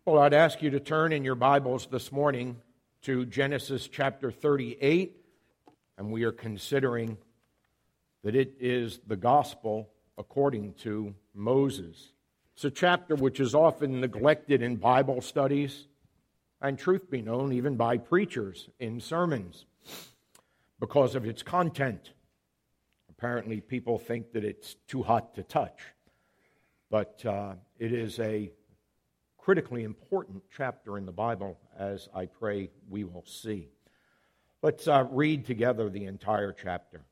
Well, I'd ask you to turn in your Bibles this morning to Genesis chapter 38, and we are considering that it is the gospel according to Moses. It's a chapter which is often neglected in Bible studies, and truth be known, even by preachers in sermons, because of its content. Apparently, people think that it's too hot to touch, but it is a critically important chapter in the Bible, as I pray we will see. Let's read together the entire chapter.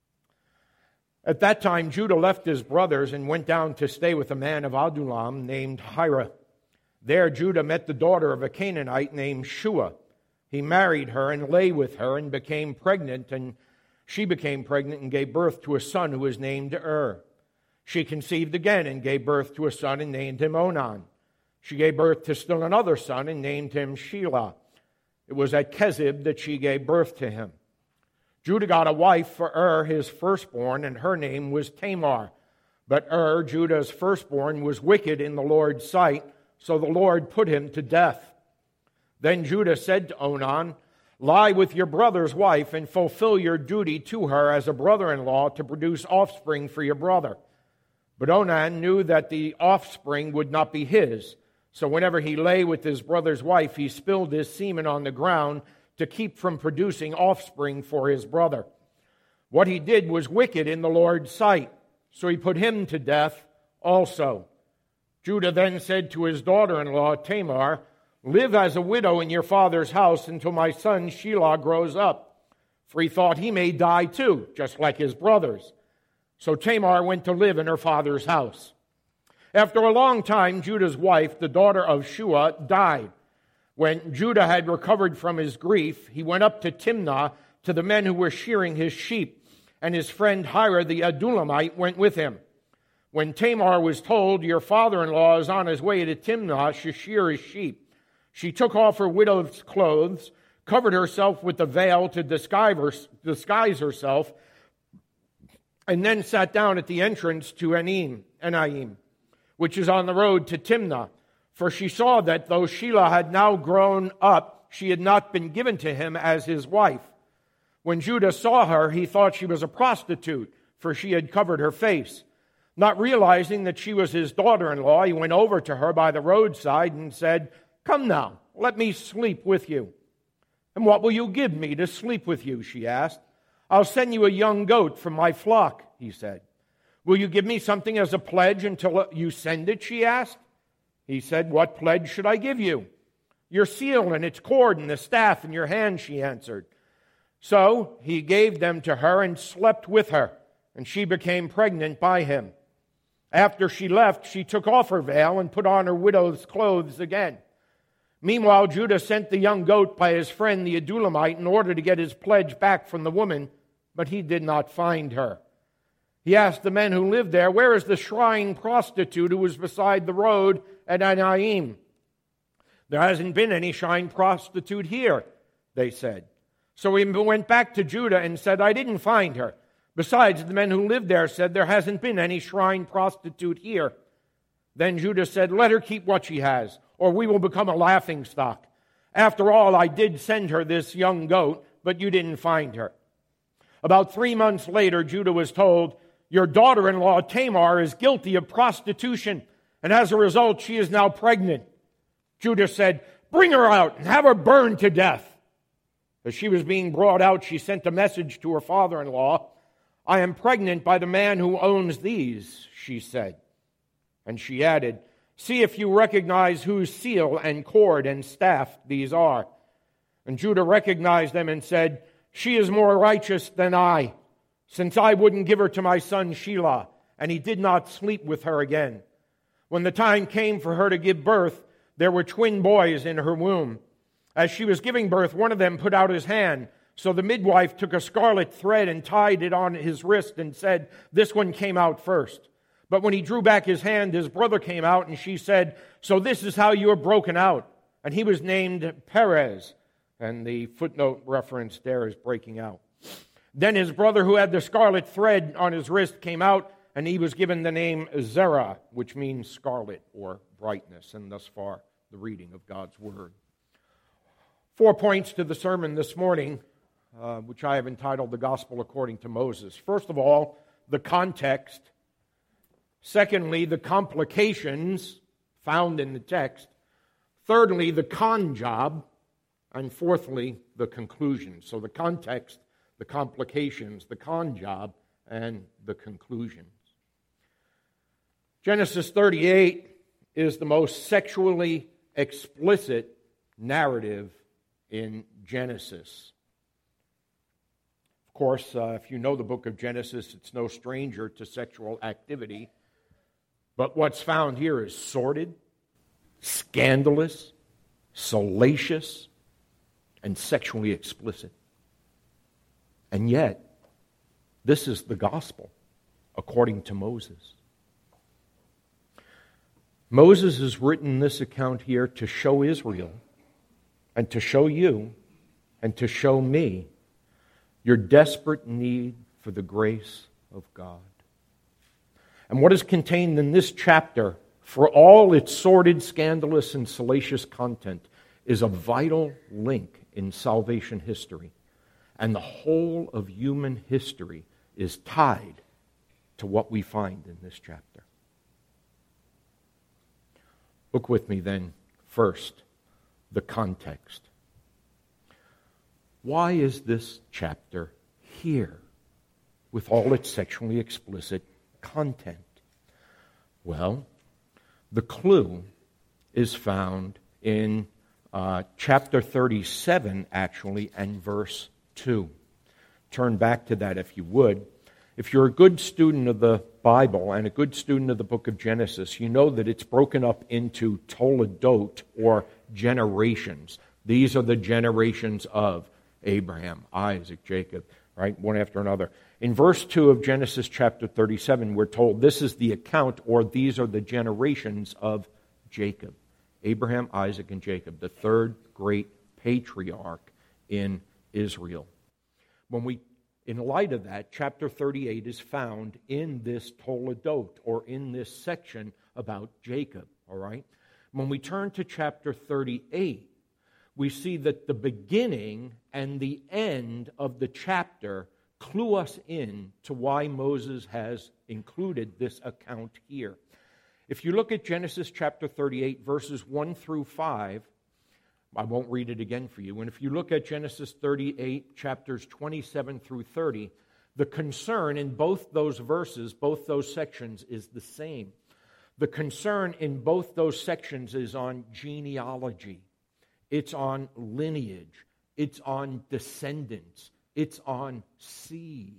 At that time, Judah left his brothers and went down to stay with a man of Adullam named Hira. There Judah met the daughter of a Canaanite named Shua. He married her and lay with her and became pregnant, and she became pregnant and gave birth to a son who was named She conceived again and gave birth to a son and named him Onan. She gave birth to still another son and named him Shelah. It was at Kezib that she gave birth to him. Judah got a wife for his firstborn, and her name was Tamar. But Judah's firstborn, was wicked in the Lord's sight, so the Lord put him to death. Then Judah said to Onan, "Lie with your brother's wife and fulfill your duty to her as a brother-in-law to produce offspring for your brother." But Onan knew that the offspring would not be his. So whenever he lay with his brother's wife, he spilled his semen on the ground to keep from producing offspring for his brother. What he did was wicked in the Lord's sight, so he put him to death also. Judah then said to his daughter-in-law Tamar, "Live as a widow in your father's house until my son Shelah grows up." For he thought he may die too, just like his brothers. So Tamar went to live in her father's house. After a long time, Judah's wife, the daughter of Shua, died. When Judah had recovered from his grief, he went up to Timnah to the men who were shearing his sheep, and his friend Hira the Adullamite went with him. When Tamar was told, "Your father-in-law is on his way to Timnah to shear his sheep," she took off her widow's clothes, covered herself with the veil to disguise herself, and then sat down at the entrance to Enaim, which is on the road to Timnah. For she saw that though Shelah had now grown up, she had not been given to him as his wife. When Judah saw her, he thought she was a prostitute, for she had covered her face. Not realizing that she was his daughter-in-law, he went over to her by the roadside and said, "Come now, let me sleep with you." "And what will you give me to sleep with you?" she asked. "I'll send you a young goat from my flock," he said. "Will you give me something as a pledge until you send it?" she asked. He said, "What pledge should I give you?" "Your seal and its cord and the staff in your hand," she answered. So he gave them to her and slept with her, and she became pregnant by him. After she left, she took off her veil and put on her widow's clothes again. Meanwhile, Judah sent the young goat by his friend the Adullamite in order to get his pledge back from the woman, but he did not find her. He asked the men who lived there, "Where is the shrine prostitute who was beside the road at Enaim?" "There hasn't been any shrine prostitute here," they said. So he went back to Judah and said, "I didn't find her. Besides, the men who lived there said there hasn't been any shrine prostitute here." Then Judah said, "Let her keep what she has, or we will become a laughingstock. After all, I did send her this young goat, but you didn't find her." About 3 months later, Judah was told, "Your daughter-in-law Tamar is guilty of prostitution, and as a result, she is now pregnant." Judah said, "Bring her out and have her burned to death." As she was being brought out, she sent a message to her father-in-law. "I am pregnant by the man who owns these," she said. And she added, "See if you recognize whose seal and cord and staff these are." And Judah recognized them and said, "She is more righteous than I, since I wouldn't give her to my son Shelah," and he did not sleep with her again. When the time came for her to give birth, there were twin boys in her womb. As she was giving birth, one of them put out his hand. So the midwife took a scarlet thread and tied it on his wrist and said, "This one came out first." But when he drew back his hand, his brother came out, and she said, "So this is how you are broken out." And he was named Perez. And the footnote reference there is breaking out. Then his brother who had the scarlet thread on his wrist came out, and he was given the name Zerah, which means scarlet or brightness. And thus far, the reading of God's Word. 4 points to the sermon this morning, which I have entitled The Gospel According to Moses. First of all, the context. Secondly, the complications found in the text. Thirdly, the con job. And fourthly, the conclusion. So the context, the complications, the con job, and the conclusions. Genesis 38 is the most sexually explicit narrative in Genesis. Of course, if you know the book of Genesis, it's no stranger to sexual activity. But what's found here is sordid, scandalous, salacious, and sexually explicit. And yet, this is the gospel according to Moses. Moses has written this account here to show Israel and to show you and to show me your desperate need for the grace of God. And what is contained in this chapter, for all its sordid, scandalous, and salacious content, is a vital link in salvation history. And the whole of human history is tied to what we find in this chapter. Look with me then, first, the context. Why is this chapter here with all its sexually explicit content? Well, the clue is found in chapter 37, actually, and verse 2. Turn back to that if you would. If you're a good student of the Bible and a good student of the book of Genesis, you know that it's broken up into toledot, or generations. These are the generations of Abraham, Isaac, Jacob, right? One after another. In verse 2 of Genesis chapter 37, we're told this is the account, or these are the generations of Jacob. Abraham, Isaac, and Jacob, the third great patriarch in Israel. In light of that, chapter 38 is found in this toledot, or in this section about Jacob, all right? When we turn to chapter 38, we see that the beginning and the end of the chapter clue us in to why Moses has included this account here. If you look at Genesis chapter 38, verses 1 through 5, I won't read it again for you. And if you look at Genesis 38, chapters 27 through 30, the concern in both those verses, both those sections, is the same. The concern in both those sections is on genealogy. It's on lineage. It's on descendants. It's on seed.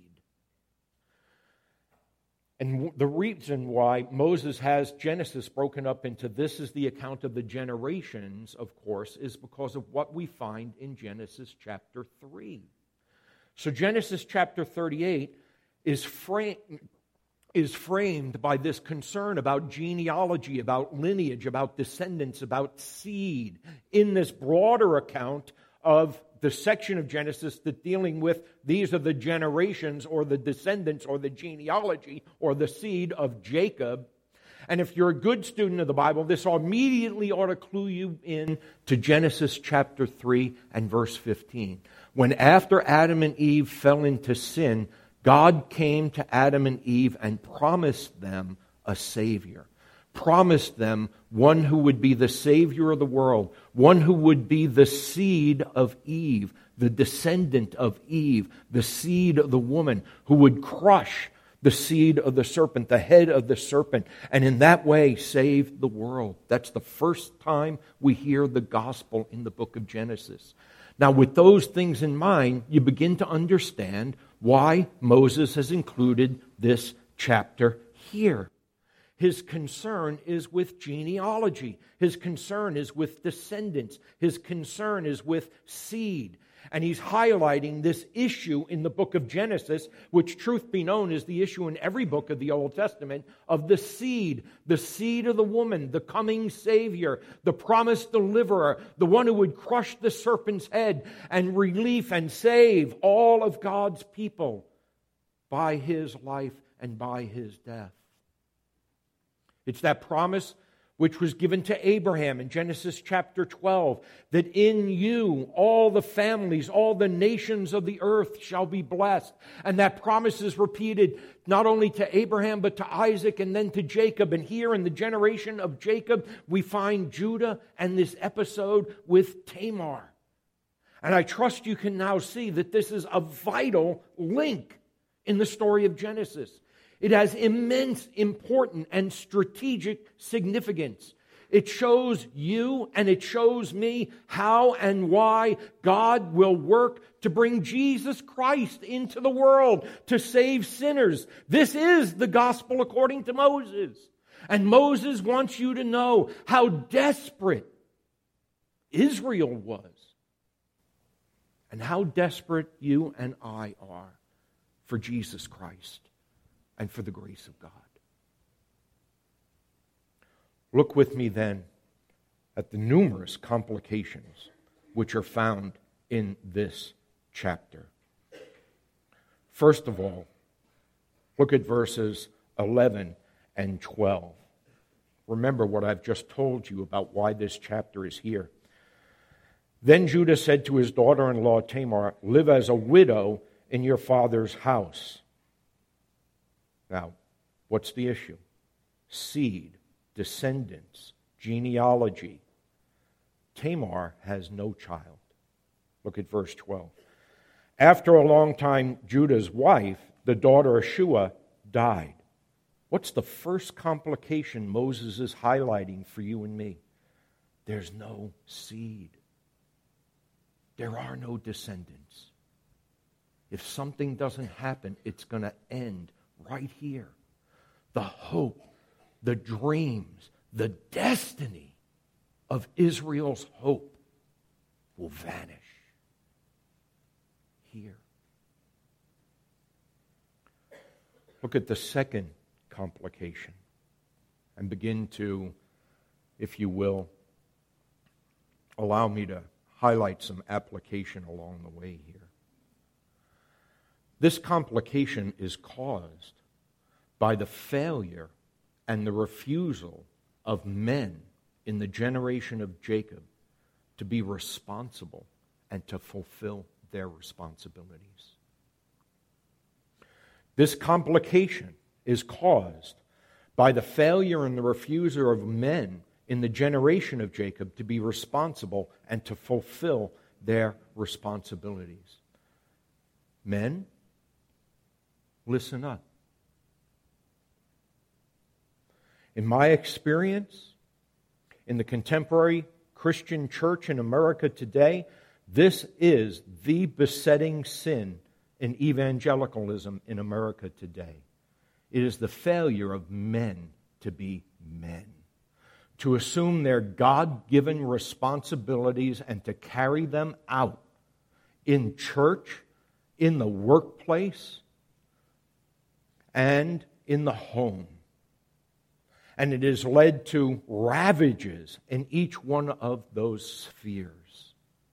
And the reason why Moses has Genesis broken up into this is the account of the generations, of course, is because of what we find in Genesis chapter 3. So Genesis chapter 38 is framed by this concern about genealogy, about lineage, about descendants, about seed, in this broader account of the section of Genesis that's dealing with these are the generations, or the descendants, or the genealogy, or the seed of Jacob. And if you're a good student of the Bible, this immediately ought to clue you in to Genesis chapter 3 and verse 15. When after Adam and Eve fell into sin, God came to Adam and Eve and promised them a Savior. Promised them one who would be the Savior of the world, one who would be the seed of Eve, the descendant of Eve, the seed of the woman, who would crush the seed of the serpent, the head of the serpent, and in that way save the world. That's the first time we hear the gospel in the book of Genesis. Now, with those things in mind, you begin to understand why Moses has included this chapter here. His concern is with genealogy. His concern is with descendants. His concern is with seed. And he's highlighting this issue in the book of Genesis, which, truth be known, is the issue in every book of the Old Testament, of the seed of the woman, the coming Savior, the promised deliverer, the one who would crush the serpent's head and relief and save all of God's people by his life and by his death. It's that promise which was given to Abraham in Genesis chapter 12, that in you all the families, all the nations of the earth shall be blessed. And that promise is repeated not only to Abraham, but to Isaac and then to Jacob. And here in the generation of Jacob, we find Judah and this episode with Tamar. And I trust you can now see that this is a vital link in the story of Genesis. It has immense, important, and strategic significance. It shows you and it shows me how and why God will work to bring Jesus Christ into the world to save sinners. This is the gospel according to Moses. And Moses wants you to know how desperate Israel was and how desperate you and I are for Jesus Christ and for the grace of God. Look with me then at the numerous complications which are found in this chapter. First of all, look at verses 11 and 12. Remember what I've just told you about why this chapter is here. Then Judah said to his daughter-in-law Tamar, "Live as a widow in your father's house." Now, what's the issue? Seed, descendants, genealogy. Tamar has no child. Look at verse 12. After a long time, Judah's wife, the daughter of Shua, died. What's the first complication Moses is highlighting for you and me? There's no seed. There are no descendants. If something doesn't happen, it's going to end right here. The hope, the dreams, the destiny of Israel's hope will vanish here. Look at the second complication and begin to, if you will, allow me to highlight some application along the way here. This complication is caused by the failure and the refusal of men in the generation of Jacob to be responsible and to fulfill their responsibilities. This complication is caused by the failure and the refusal of men in the generation of Jacob to be responsible and to fulfill their responsibilities. Men, listen up. In my experience, in the contemporary Christian church in America today, this is the besetting sin in evangelicalism in America today. It is the failure of men to be men, to assume their God-given responsibilities and to carry them out in church, in the workplace, and in the home. And it has led to ravages in each one of those spheres.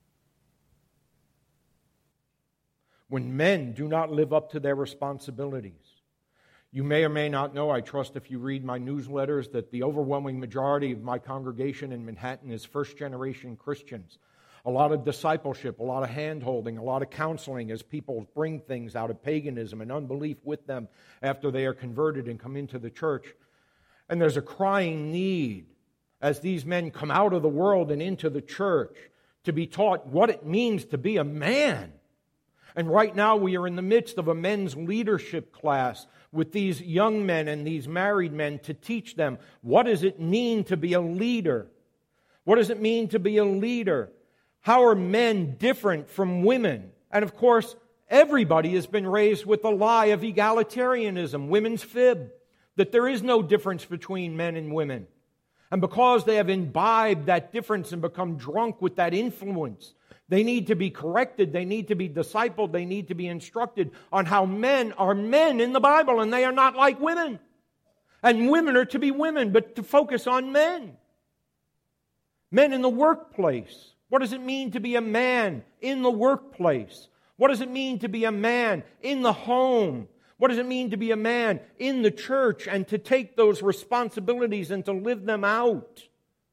When men do not live up to their responsibilities. You may or may not know, I trust if you read my newsletters, that the overwhelming majority of my congregation in Manhattan is first-generation Christians. A lot of discipleship, a lot of hand-holding, a lot of counseling as people bring things out of paganism and unbelief with them after they are converted and come into the church. And there's a crying need as these men come out of the world and into the church to be taught what it means to be a man. And right now we are in the midst of a men's leadership class with these young men and these married men to teach them what does it mean to be a leader? What does it mean to be a leader? How are men different from women? And of course, everybody has been raised with the lie of egalitarianism, women's fib, that there is no difference between men and women. And because they have imbibed that difference and become drunk with that influence, they need to be corrected, they need to be discipled, they need to be instructed on how men are men in the Bible and they are not like women. And women are to be women, but to focus on men. Men in the workplace. What does it mean to be a man in the workplace? What does it mean to be a man in the home? What does it mean to be a man in the church and to take those responsibilities and to live them out?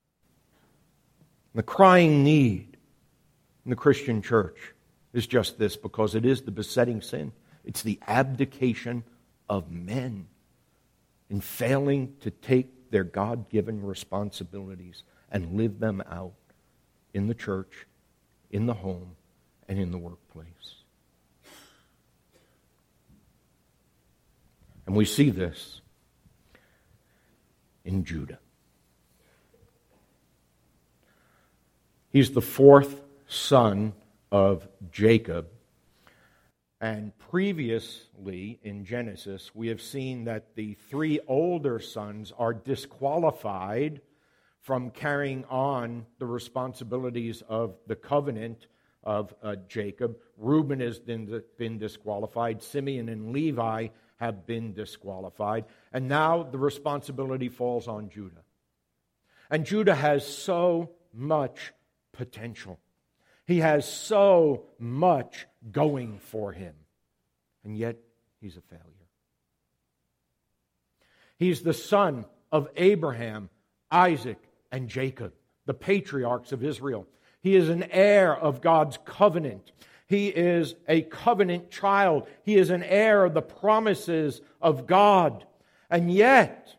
The crying need in the Christian church is just this, because it is the besetting sin. It's the abdication of men in failing to take their God-given responsibilities and live them out in the church, in the home, and in the workplace. And we see this in Judah. He's the fourth son of Jacob. And previously in Genesis, we have seen that the three older sons are disqualified from carrying on the responsibilities of the covenant of Jacob. Reuben has been disqualified. Simeon and Levi have been disqualified. And now the responsibility falls on Judah. And Judah has so much potential. He has so much going for him. And yet, he's a failure. He's the son of Abraham, Isaac, and Jacob, the patriarchs of Israel. He is an heir of God's covenant. He is a covenant child. He is an heir of the promises of God. And yet,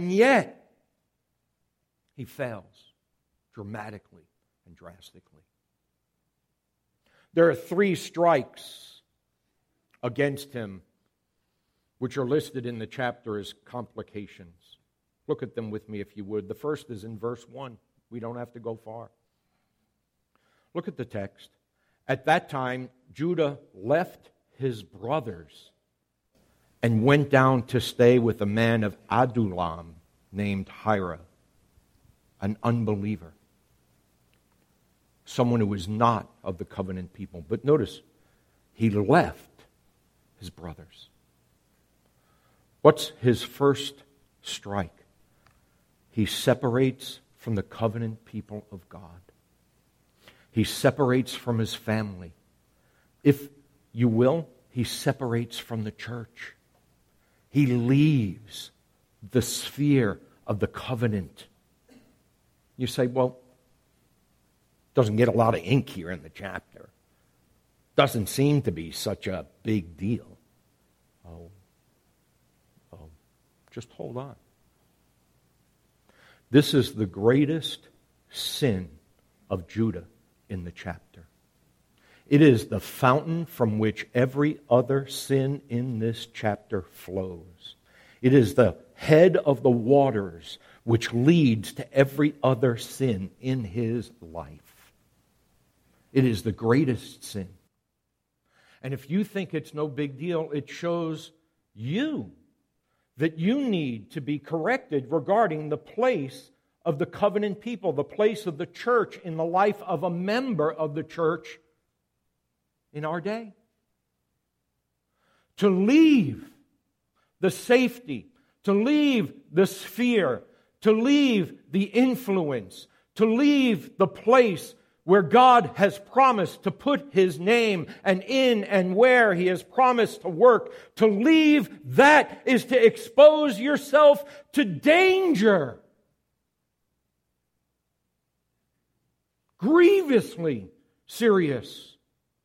he fails dramatically and drastically. There are 3 strikes against him, which are listed in the chapter as complications. Look at them with me if you would. The first is in verse 1. We don't have to go far. Look at the text. At that time, Judah left his brothers and went down to stay with a man of Adullam named Hira, an unbeliever. Someone who was not of the covenant people. But notice, he left his brothers. What's his first strike? He separates from the covenant people of God. He separates from his family. If you will, he separates from the church. He leaves the sphere of the covenant. You say, well, doesn't get a lot of ink here in the chapter. Doesn't seem to be such a big deal. Oh, just hold on. This is the greatest sin of Judah in the chapter. It is the fountain from which every other sin in this chapter flows. It is the head of the waters which leads to every other sin in his life. It is the greatest sin. And if you think it's no big deal, it shows you that you need to be corrected regarding the place of the covenant people, the place of the church in the life of a member of the church in our day. To leave the safety, to leave the sphere, to leave the influence, to leave the place where God has promised to put His name and in and where He has promised to work. To leave that is to expose yourself to danger. Grievously serious.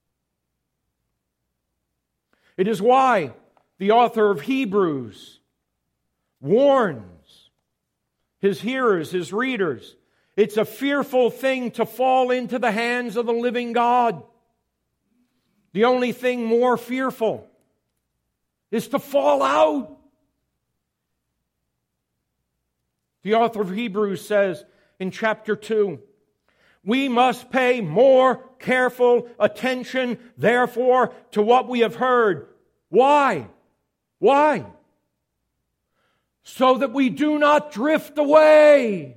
It is why the author of Hebrews warns his hearers, his readers, it's a fearful thing to fall into the hands of the living God. The only thing more fearful is to fall out. The author of Hebrews says in chapter 2, we must pay more careful attention, therefore, to what we have heard. Why? Why? So that we do not drift away.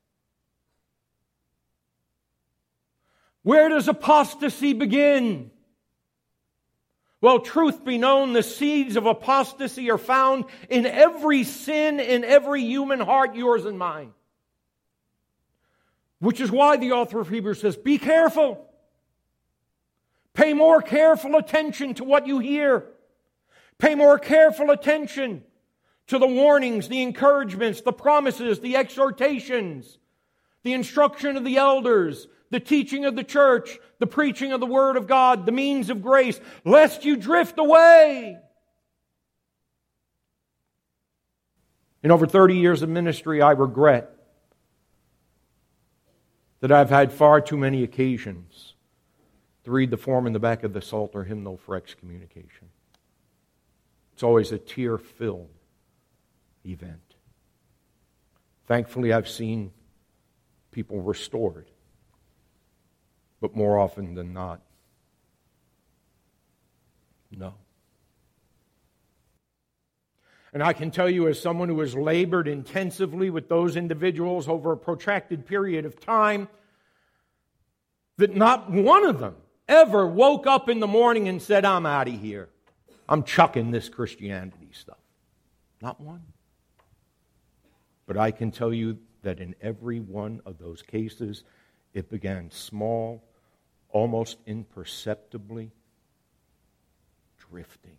Where does apostasy begin? Well, truth be known, the seeds of apostasy are found in every sin, in every human heart, yours and mine. Which is why the author of Hebrews says, be careful. Pay more careful attention to what you hear. Pay more careful attention to the warnings, the encouragements, the promises, the exhortations, the instruction of the elders, the teaching of the church, the preaching of the Word of God, the means of grace, lest you drift away. In over 30 years of ministry, I regret that I've had far too many occasions to read the form in the back of the Psalter hymnal for excommunication. It's always a tear-filled event. Thankfully, I've seen people restored, but more often than not, no. And I can tell you, as someone who has labored intensively with those individuals over a protracted period of time, that not one of them ever woke up in the morning and said, I'm out of here. I'm chucking this Christianity stuff. Not one. But I can tell you that in every one of those cases, it began small, almost imperceptibly, drifting.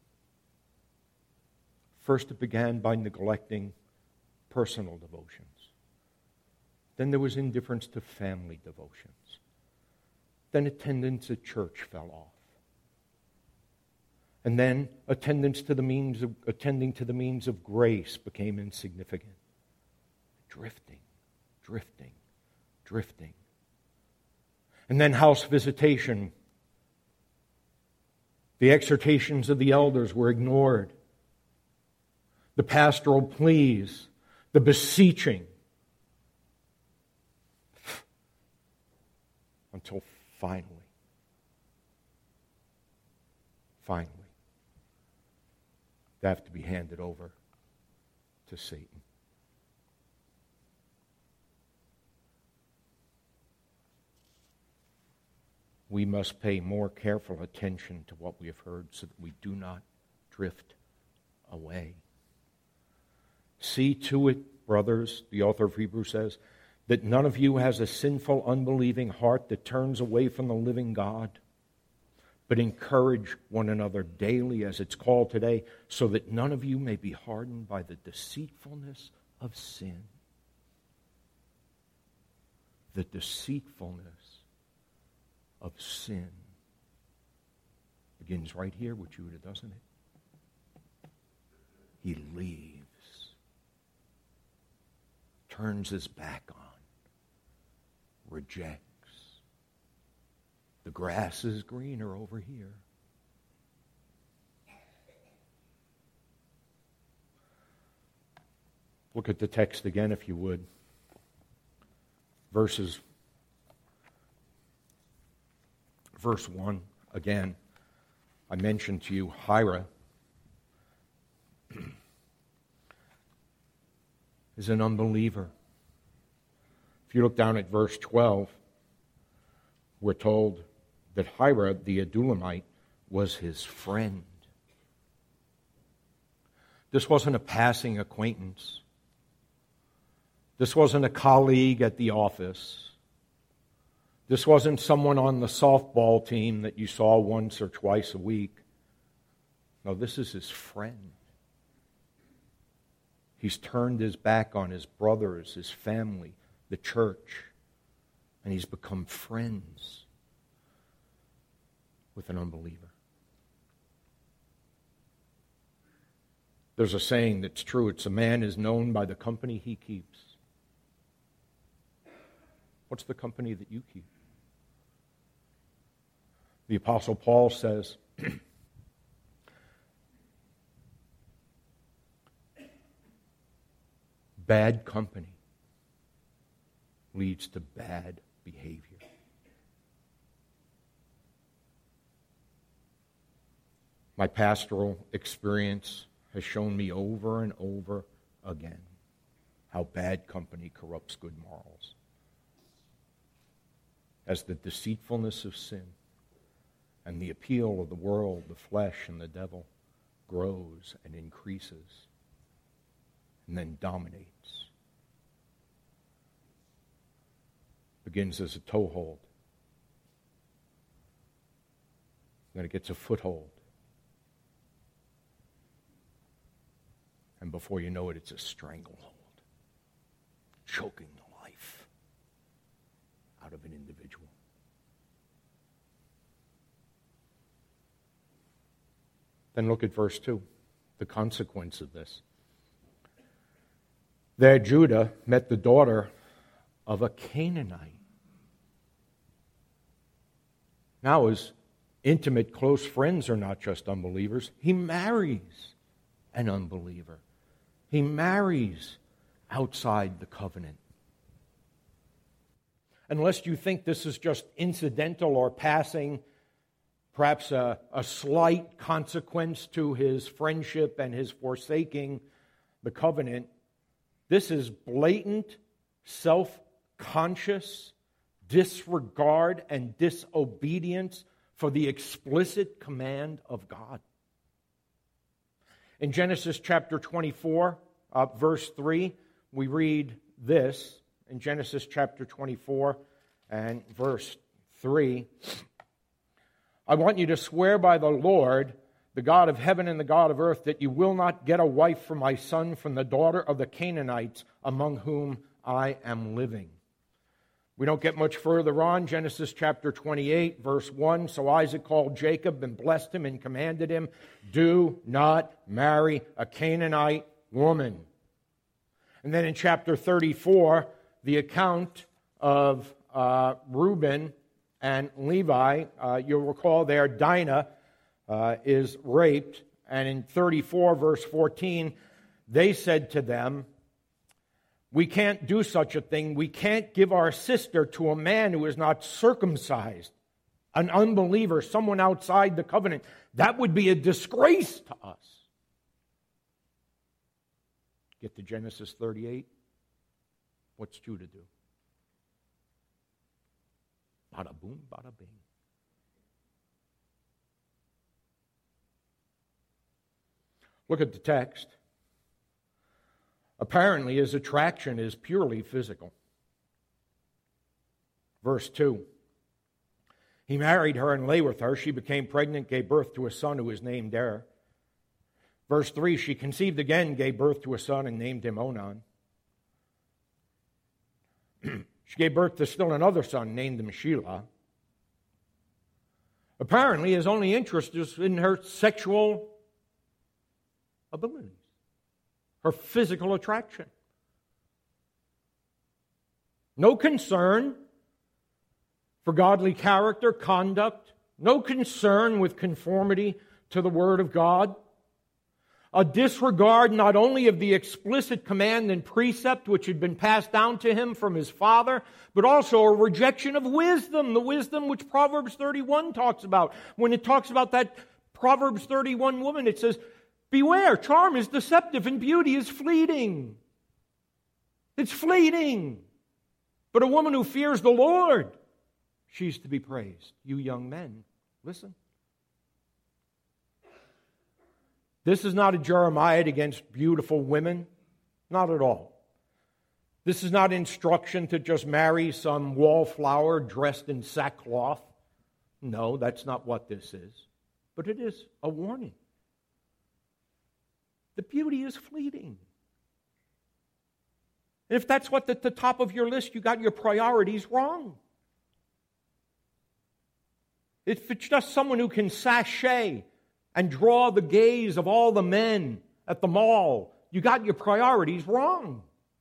First, it began by neglecting personal devotions. Then there was indifference to family devotions. Then attendance at church fell off. And then attending to the means of grace became insignificant. Drifting, drifting, drifting. And then house visitation. The exhortations of the elders were ignored. The pastoral pleas, the beseeching. Until finally, they have to be handed over to Satan. We must pay more careful attention to what we have heard so that we do not drift away. See to it, brothers, the author of Hebrews says, that none of you has a sinful, unbelieving heart that turns away from the living God, but encourage one another daily, as it's called today, so that none of you may be hardened by the deceitfulness of sin. The deceitfulness of sin begins right here with Judah, doesn't it? He leaves. Turns his back on, rejects. The grass is greener over here. Look at the text again, if you would. Verse 1 again. I mentioned to you Hira is an unbeliever. If you look down at verse 12, we're told that Hira, the Adullamite, was his friend. This wasn't a passing acquaintance. This wasn't a colleague at the office. This wasn't someone on the softball team that you saw once or twice a week. No, this is his friend. He's turned his back on his brothers, his family, the church, and he's become friends with an unbeliever. There's a saying that's true. It's a man is known by the company he keeps. What's the company that you keep? The Apostle Paul says, bad company leads to bad behavior. My pastoral experience has shown me over and over again how bad company corrupts good morals. As the deceitfulness of sin and the appeal of the world, the flesh, and the devil grows and increases and then dominates. Begins as a toehold. Then it gets a foothold. And before you know it, it's a stranglehold, choking the life out of an individual. Then look at verse 2, the consequence of this. There Judah met the daughter of a Canaanite. Now his intimate, close friends are not just unbelievers. He marries an unbeliever. He marries outside the covenant. Unless you think this is just incidental or passing, perhaps a slight consequence to his friendship and his forsaking the covenant, this is blatant, self-conscious disregard and disobedience for the explicit command of God. In Genesis chapter 24, verse 3, we read this. In Genesis chapter 24 and verse 3, I want you to swear by the Lord, the God of heaven and the God of earth, that you will not get a wife for my son from the daughter of the Canaanites among whom I am living. We don't get much further on. Genesis chapter 28, verse 1. So Isaac called Jacob and blessed him and commanded him, do not marry a Canaanite woman. And then in chapter 34, the account of Reuben and Levi, you'll recall there, Dinah is raped. And in 34, verse 14, they said to them, we can't do such a thing. We can't give our sister to a man who is not circumcised, an unbeliever, someone outside the covenant. That would be a disgrace to us. Get to Genesis 38. What's Judah do? Bada boom, bada bing. Look at the text. Apparently, his attraction is purely physical. Verse 2. He married her and lay with her. She became pregnant, gave birth to a son who was named Er. Verse 3. She conceived again, gave birth to a son, and named him Onan. She gave birth to still another son, named him Shelah. Apparently, his only interest is in her sexual abilities, her physical attraction. No concern for godly character, conduct, no concern with conformity to the Word of God. A disregard not only of the explicit command and precept which had been passed down to him from his father, but also a rejection of wisdom, the wisdom which Proverbs 31 talks about. When it talks about that Proverbs 31 woman, it says, beware, charm is deceptive and beauty is fleeting. It's fleeting. But a woman who fears the Lord, she's to be praised. You young men, listen. This is not a Jeremiah against beautiful women. Not at all. This is not instruction to just marry some wallflower dressed in sackcloth. No, that's not what this is. But it is a warning. The beauty is fleeting. And if that's what's at the top of your list, you got your priorities wrong. If it's just someone who can sashay and draw the gaze of all the men at the mall, you got your priorities wrong.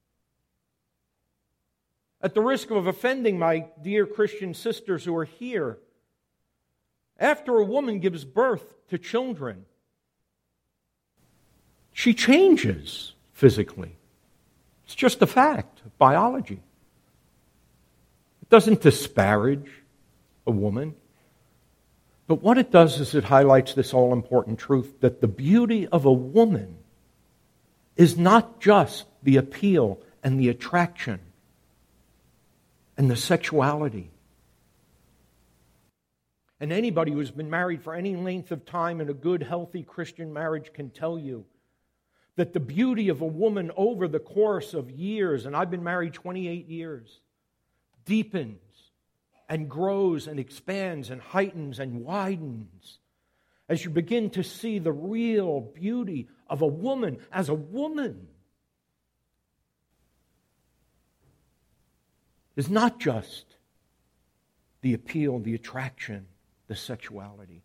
At the risk of offending my dear Christian sisters who are here, after a woman gives birth to children, she changes physically. It's just a fact of biology. It doesn't disparage a woman. But what it does is it highlights this all-important truth that the beauty of a woman is not just the appeal and the attraction and the sexuality. And anybody who's been married for any length of time in a good, healthy Christian marriage can tell you that the beauty of a woman over the course of years, and I've been married 28 years, deepens and grows and expands and heightens and widens as you begin to see the real beauty of a woman as a woman is not just the appeal, the attraction, the sexuality,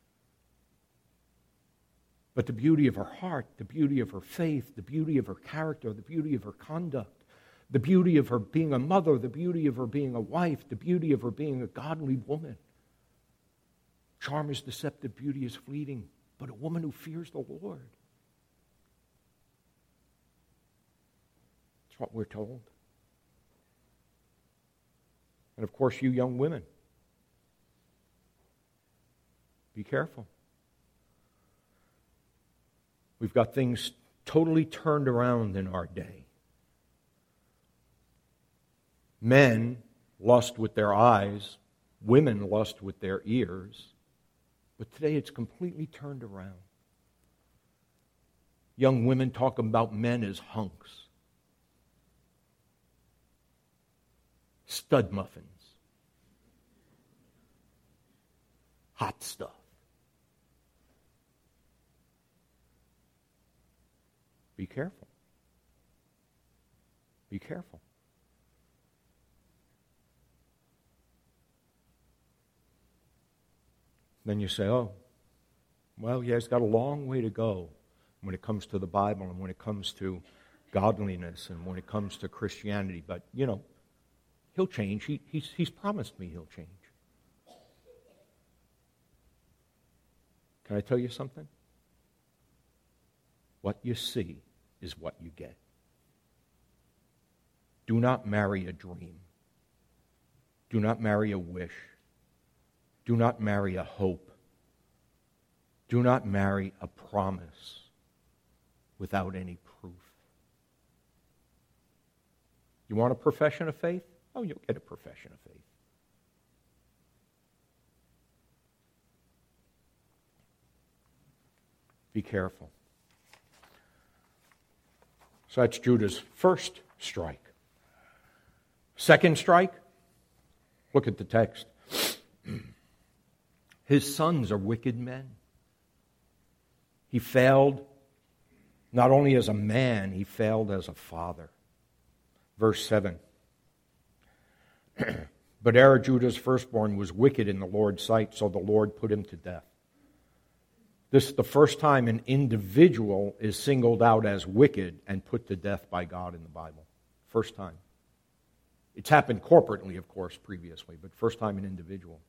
but the beauty of her heart, the beauty of her faith, the beauty of her character, the beauty of her conduct, the beauty of her being a mother, the beauty of her being a wife, the beauty of her being a godly woman. Charm is deceptive, beauty is fleeting, but a woman who fears the Lord. That's what we're told. And of course, you young women, be careful. We've got things totally turned around in our day. Men lust with their eyes, women lust with their ears, but today it's completely turned around. Young women talk about men as hunks, stud muffins, hot stuff. Be careful. Be careful. Then you say, oh, well, yeah, he's got a long way to go when it comes to the Bible and when it comes to godliness and when it comes to Christianity. But, you know, he'll change. He's promised me he'll change. Can I tell you something? What you see is what you get. Do not marry a dream. Do not marry a wish. Do not marry a hope. Do not marry a promise without any proof. You want a profession of faith? Oh, you'll get a profession of faith. Be careful. So that's Judah's first strike. Second strike, look at the text. His sons are wicked men. He failed not only as a man, he failed as a father. Verse 7. But Er, Judah's firstborn, was wicked in the Lord's sight, so the Lord put him to death. This is the first time an individual is singled out as wicked and put to death by God in the Bible. First time. It's happened corporately, of course, previously, but first time an individual.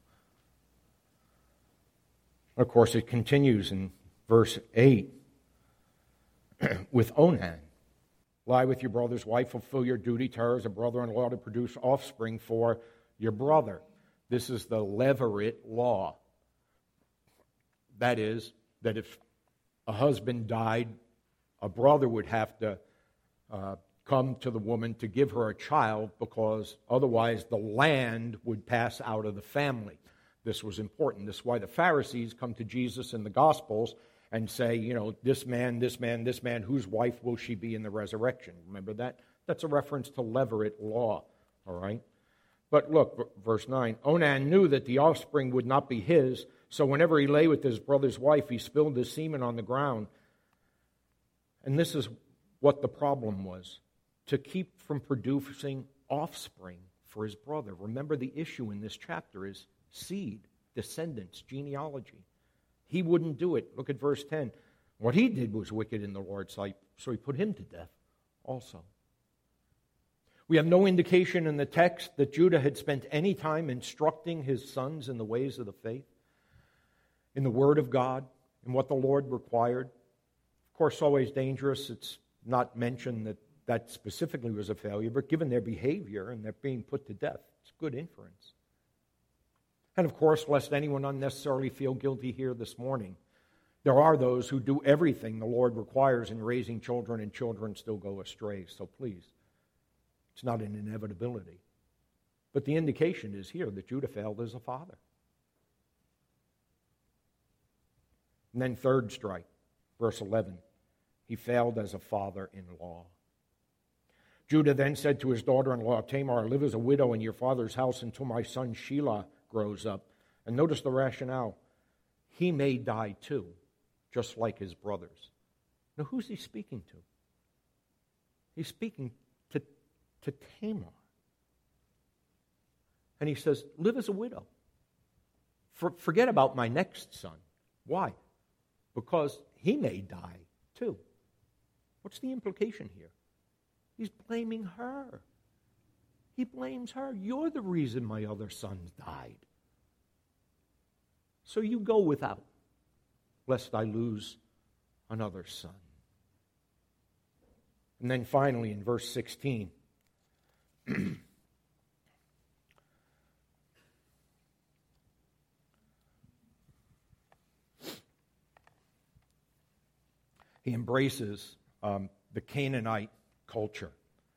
Of course, it continues in verse 8 with Onan. Lie with your brother's wife, fulfill your duty to her as a brother-in-law to produce offspring for your brother. This is the Levirate law. That is, that if a husband died, a brother would have to come to the woman to give her a child because otherwise the land would pass out of the family. This was important. This is why the Pharisees come to Jesus in the Gospels and say, you know, this man, whose wife will she be in the resurrection? Remember that? That's a reference to Levirate law, all right? But look, verse 9, Onan knew that the offspring would not be his, so whenever he lay with his brother's wife, he spilled his semen on the ground. And this is what the problem was, to keep from producing offspring for his brother. Remember, the issue in this chapter is seed, descendants, genealogy. He wouldn't do it. Look at verse 10. What he did was wicked in the Lord's sight, so he put him to death also. We have no indication in the text that Judah had spent any time instructing his sons in the ways of the faith, in the Word of God, in what the Lord required. Of course, always dangerous. It's not mentioned that that specifically was a failure, but given their behavior and their being put to death, it's good inference. And of course, lest anyone unnecessarily feel guilty here this morning, there are those who do everything the Lord requires in raising children, and children still go astray. So please, it's not an inevitability. But the indication is here that Judah failed as a father. And then third strike, verse 11, he failed as a father-in-law. Judah then said to his daughter-in-law, Tamar, live as a widow in your father's house until my son Shelah grows up. And notice the rationale. He may die too, just like his brothers. Now, who's he speaking to? He's speaking to Tamar. And he says, live as a widow. Forget about my next son. Why? Because he may die too. What's the implication here? He's blaming her. He blames her. You're the reason my other sons died. So you go without, lest I lose another son. And then finally in verse 16, he embraces the Canaanite culture.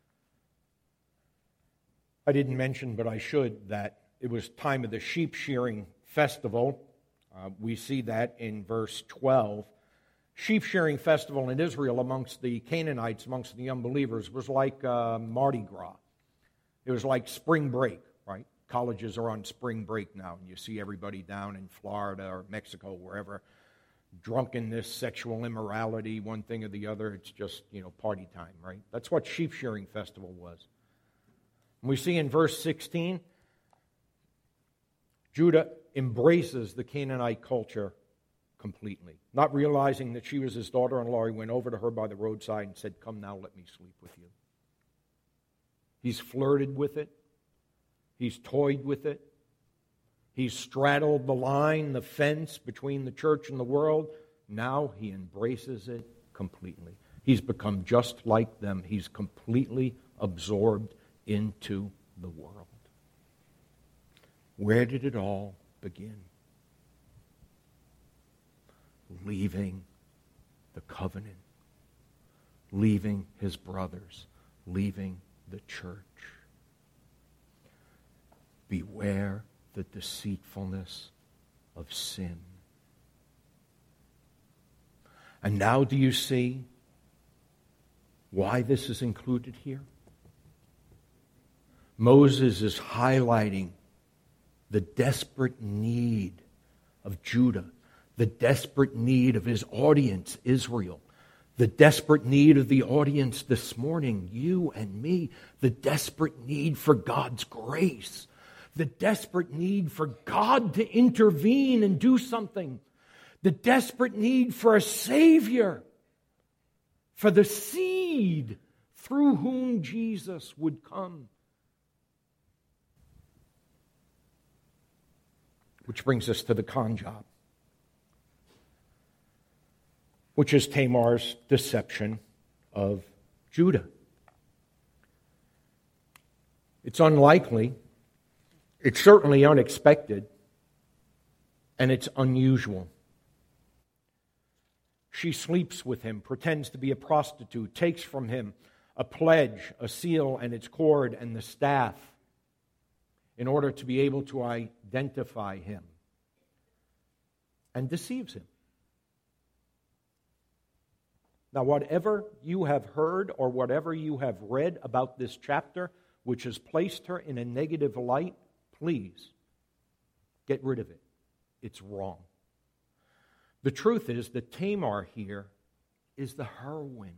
I didn't mention, but I should, that it was time of the sheep shearing festival. We see that in verse 12. Sheep shearing festival in Israel amongst the Canaanites, amongst the unbelievers, was like Mardi Gras. It was like spring break, right? Colleges are on spring break now, and you see everybody down in Florida or Mexico, wherever, drunkenness, sexual immorality, one thing or the other. It's just, party time, right? That's what sheep shearing festival was. And we see in verse 16, Judah embraces the Canaanite culture completely. Not realizing that she was his daughter-in-law, he went over to her by the roadside and said, "Come now, let me sleep with you." He's flirted with it. He's toyed with it. He's straddled the line, the fence between the church and the world. Now he embraces it completely. He's become just like them. He's completely absorbed into the world. Where did it all begin? Leaving the covenant, leaving his brothers, leaving the church. Beware the deceitfulness of sin. And now do you see why this is included here? Moses is highlighting the desperate need of Judah, the desperate need of his audience, Israel, the desperate need of the audience this morning, you and me, the desperate need for God's grace, the desperate need for God to intervene and do something, the desperate need for a Savior, for the seed through whom Jesus would come. Which brings us to the con job, which is Tamar's deception of Judah. It's unlikely, it's certainly unexpected, and it's unusual. She sleeps with him, pretends to be a prostitute, takes from him a pledge, a seal, and its cord, and the staff, in order to be able to identify him, and deceives him. Now, whatever you have heard or whatever you have read about this chapter, which has placed her in a negative light, please get rid of it. It's wrong. The truth is that Tamar here is the heroine.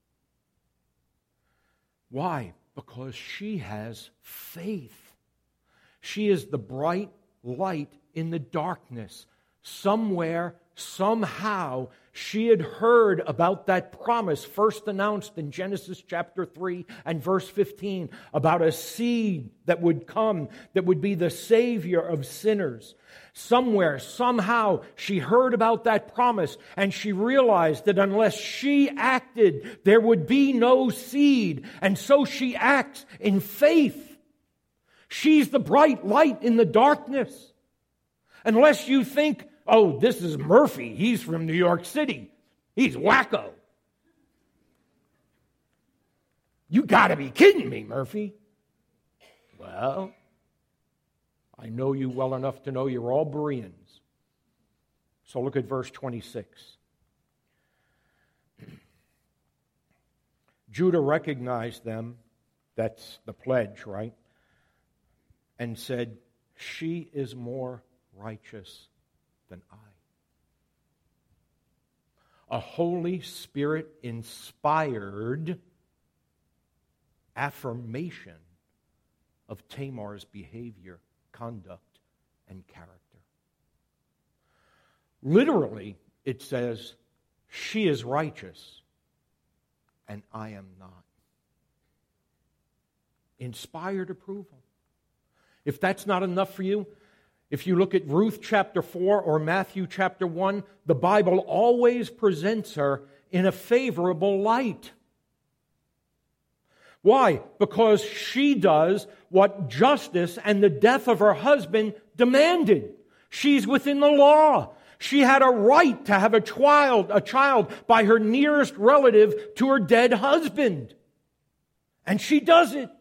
Why? Because she has faith. She is the bright light in the darkness. Somewhere, somehow, she had heard about that promise first announced in Genesis chapter 3 and verse 15 about a seed that would come, that would be the Savior of sinners. Somewhere, somehow, she heard about that promise and she realized that unless she acted, there would be no seed. And so she acts in faith. She's the bright light in the darkness. Unless you think, oh, this is Murphy. He's from New York City. He's wacko. You got to be kidding me, Murphy. Well, I know you well enough to know you're all Bereans. So look at verse 26. Judah recognized them. That's the pledge, right? And said, she is more righteous than I. a Holy Spirit-inspired affirmation of Tamar's behavior, conduct, and character. Literally, it says, she is righteous, and I am not. Inspired approval. If that's not enough for you, if you look at Ruth chapter 4 or Matthew chapter 1, the Bible always presents her in a favorable light. Why? Because she does what justice and the death of her husband demanded. She's within the law. She had a right to have a child by her nearest relative to her dead husband. And she does it.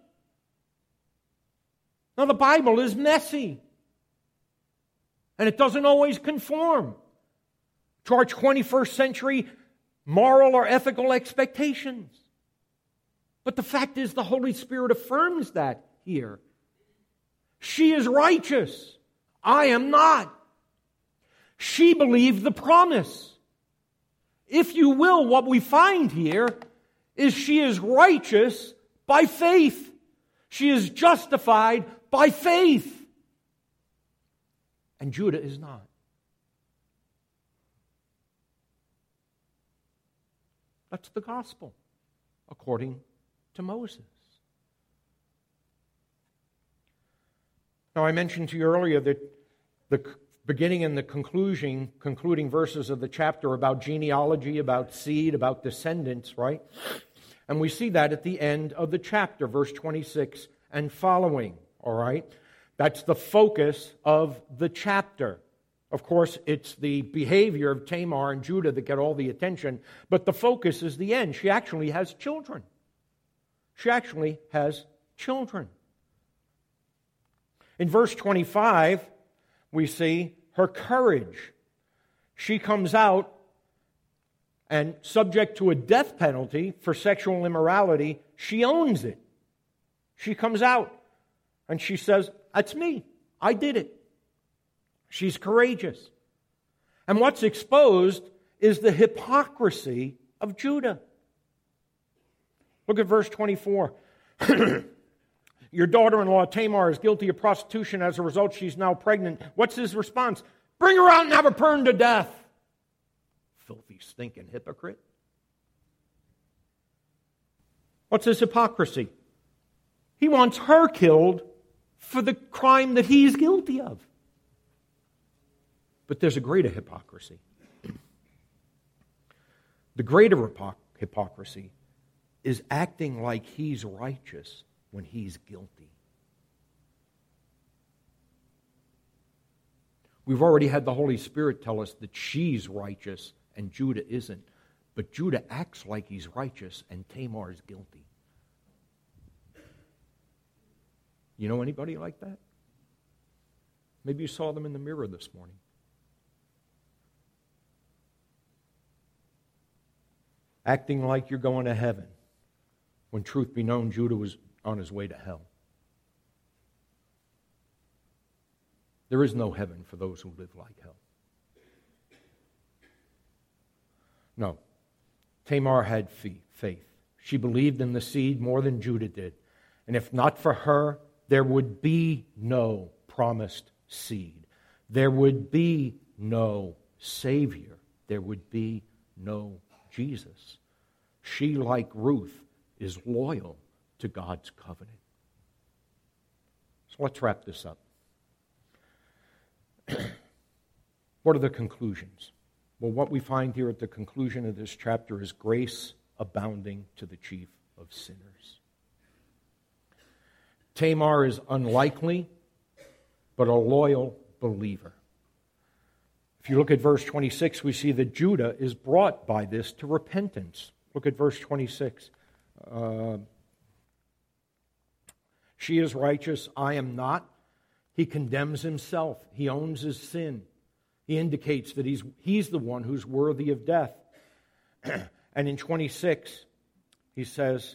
Now, the Bible is messy. And it doesn't always conform to our 21st century moral or ethical expectations. But the fact is, the Holy Spirit affirms that here. She is righteous. I am not. She believed the promise. If you will, what we find here is she is righteous by faith. She is justified by faith. And Judah is not. That's the gospel, according to Moses. Now, I mentioned to you earlier that the beginning and the concluding verses of the chapter about genealogy, about seed, about descendants, right? And we see that at the end of the chapter, verse 26 and following, all right? That's the focus of the chapter. Of course, it's the behavior of Tamar and Judah that get all the attention, but the focus is the end. She actually has children. She actually has children. In verse 25, we see her courage. She comes out and, subject to a death penalty for sexual immorality, she owns it. She comes out and she says, "That's me. I did it." She's courageous. And what's exposed is the hypocrisy of Judah. Look at verse 24. Your daughter-in-law Tamar is guilty of prostitution. As a result, she's now pregnant. What's his response? Bring her out and have her burned to death. Filthy, stinking hypocrite. What's his hypocrisy? He wants her killed for the crime that he's guilty of. But there's a greater hypocrisy. The greater hypocrisy is acting like he's righteous when he's guilty. We've already had the Holy Spirit tell us that she's righteous and Judah isn't. But Judah acts like he's righteous and Tamar is guilty. You know anybody like that? Maybe you saw them in the mirror this morning. Acting like you're going to heaven, when truth be known, Judah was on his way to hell. There is no heaven for those who live like hell. No. Tamar had faith. She believed in the seed more than Judah did. And if not for her, there would be no promised seed. There would be no Savior. There would be no Jesus. She, like Ruth, is loyal to God's covenant. So let's wrap this up. What are the conclusions? Well, what we find here at the conclusion of this chapter is grace abounding to the chief of sinners. Tamar is unlikely, but a loyal believer. If you look at verse 26, we see that Judah is brought by this to repentance. Look at verse 26. She is righteous, I am not. He condemns himself. He owns his sin. He indicates that he's the one who's worthy of death. And in 26, he says,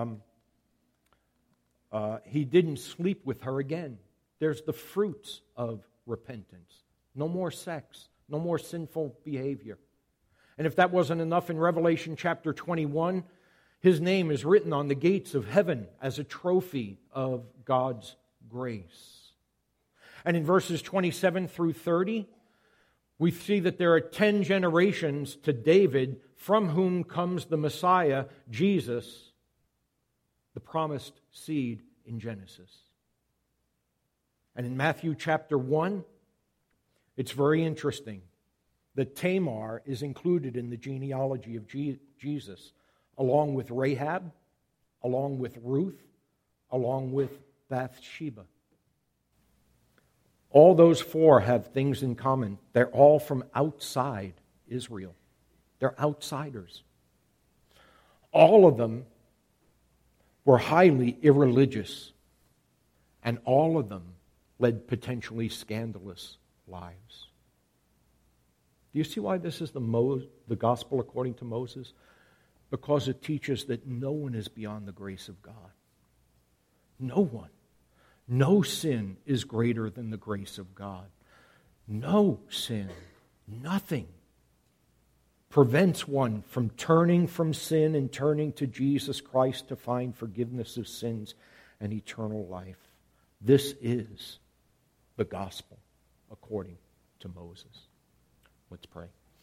he didn't sleep with her again. There's the fruits of repentance. No more sex. No more sinful behavior. And if that wasn't enough, in Revelation chapter 21, his name is written on the gates of heaven as a trophy of God's grace. And in verses 27 through 30, we see that there are 10 generations to David, from whom comes the Messiah, Jesus, the promised seed in Genesis. And in Matthew chapter 1, it's very interesting that Tamar is included in the genealogy of Jesus, along with Rahab, along with Ruth, along with Bathsheba. All those four have things in common. They're all from outside Israel. They're outsiders. All of them were highly irreligious, and all of them led potentially scandalous lives. Do you see why this is the gospel according to Moses? Because it teaches that no one is beyond the grace of God. No one. No sin is greater than the grace of God. No sin, nothing, prevents one from turning from sin and turning to Jesus Christ to find forgiveness of sins and eternal life. This is the gospel according to Moses. Let's pray.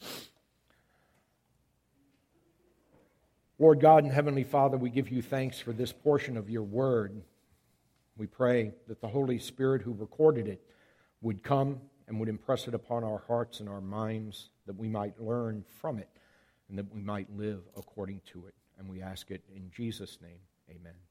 Lord God and Heavenly Father, we give you thanks for this portion of your word. We pray that the Holy Spirit who recorded it would come and would impress it upon our hearts and our minds, that we might learn from it and that we might live according to it. And we ask it in Jesus' name. Amen.